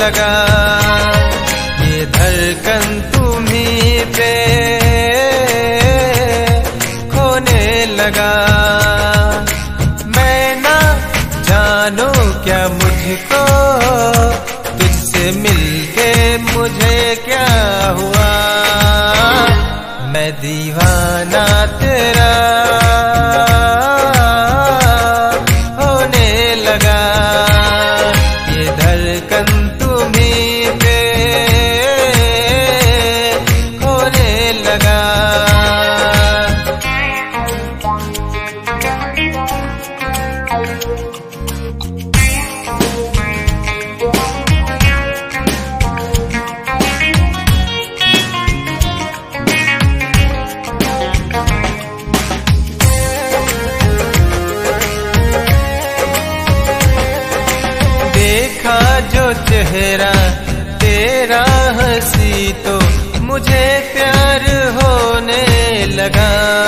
लगा, ये धड़कन तुम्हीं पे खोने लगा। मैं ना जानू क्या मुझको तुझसे मिलके मुझे क्या हुआ, मैं दीवाना तेरा होने लगा, ये धड़कन तुम्हीं पे खोने लगा। देखा जो चेहरा तेरा हंसी तो मुझे प्यार होने लगा।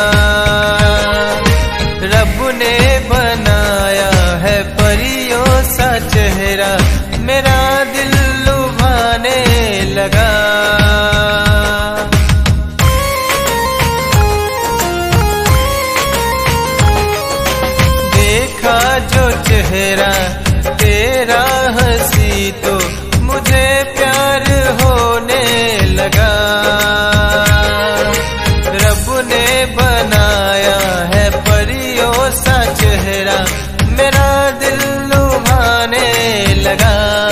रब ने बनाया है परियों सा चेहरा, मेरा दिल लुभाने लगा। देखा जो चेहरा तेरा हंसी तो मुझे प्यार होने लगा। रब ने बनाया है परियों सा चेहरा, मेरा दिल लुभाने लगा।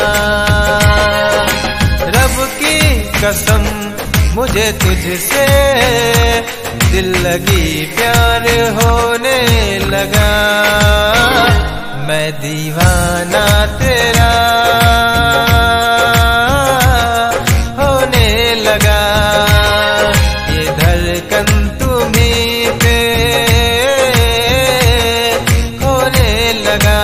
रब की कसम मुझे तुझसे दिल लगी प्यार होने लगा, मैं दीवाना तेरा होने लगा, ये धड़कन तुम्हीं पे खोने लगा।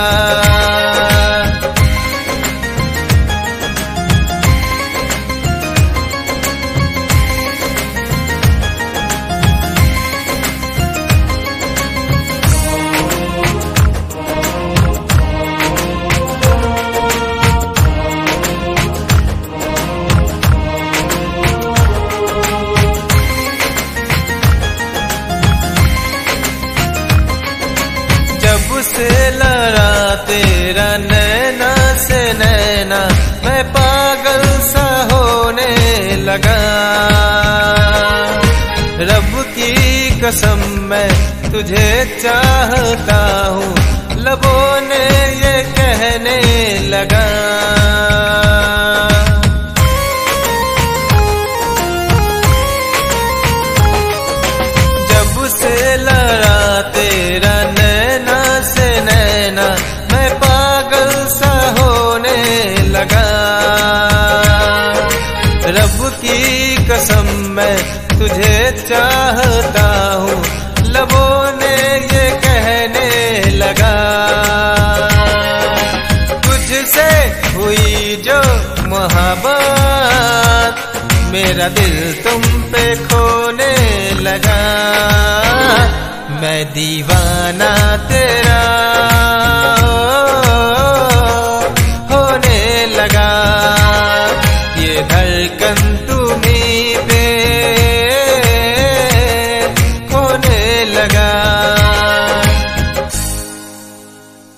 जब से लड़ा तेरा नैना से नैना, मैं पागल सा होने लगा। रब की कसम मैं तुझे चाहता हूँ, लबों ने ये कहने लगा। जब से लड़ा तेरा नैना से नैना, मैं पागल सा होने लगा। रब की कसम मैं तुझे चाहता हूँ, लबों ने ये कहने लगा। तुझसे हुई जो मोहब्बत, मेरा दिल तुम पे खोने लगा, मैं दीवाना तेरा